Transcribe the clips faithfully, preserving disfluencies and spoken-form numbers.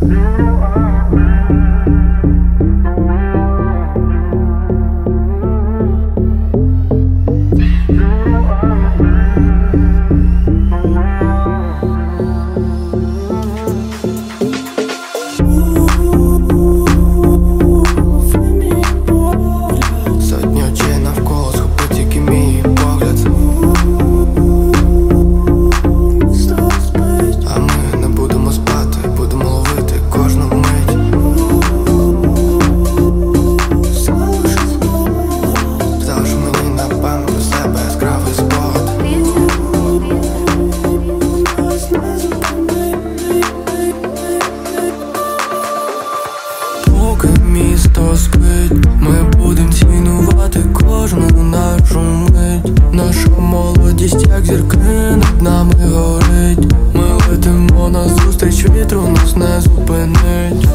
Місто спить, ми будем цінувати кожну нашу мить. Наша молодість, як зірки, над нами горить. Ми летимо назустріч вітру, нас не зупинить.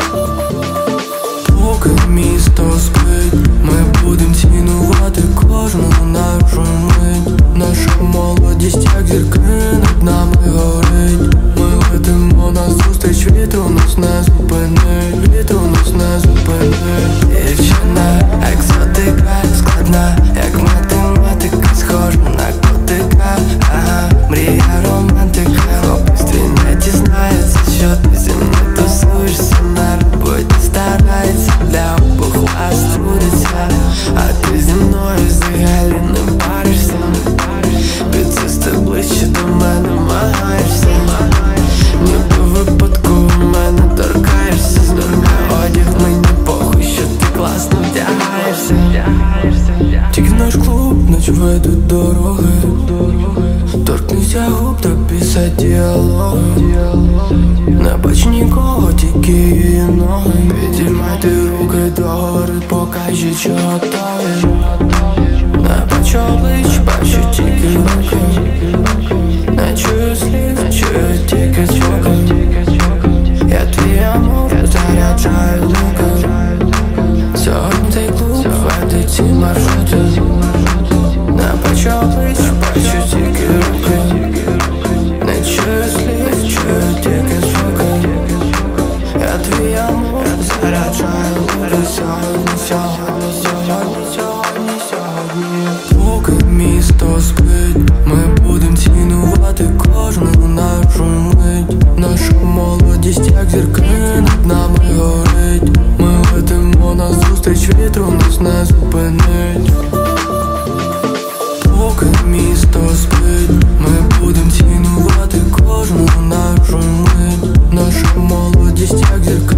Поки місто спить, ми будем цінувати кожну нашу мить. Наша молодість, як зірки, над нами горить. Ми летимо назустріч вітру, нас не зупинить. Вітру нас не зупинить. Дівчина, екзотика, складна, як математика, схожа на котика. Ага, мрія романтика. Хлопець твій не дізнається, що ти зі мною тусуєшся на роботі, старається, для обох вас трудиться. А ти зі мною взагалі не паришся. Підсісти ближче до мене намагаєшся. Ніби випадково мене торкаєшся. Зверни одяг, мені похуй, що ти класно вдягаєшся. Тільки наш клуб, наче ведуть дороги. Торкнися губ, тобі діалоги. Не бач нікого, тільки її ноги. Підіймайте руки догори, покажи, що готові. Не бачу облич, бачу тільки руки. Не чую слів, чую тільки звуки. Я твій амур, заряджаю луки. Сьогодні цей клуб веде ці маршрути. Не бачу облич, бачу тільки руки. Не чую слів, чую тільки звуки. Я твій амур, заряджаю луки. Сьогодні, сьогодні, сьогодні, сьогодні, сьогодні. Поки місто спить, ми будем цінувати кожну нашу мить. Наша молодість, як зірки, над нами горить. Ми летимо назустріч вітру, нас не зупинить. Поки місто спить, ми будем цінувати кожну нашу мить. Наша молодість, як зірки,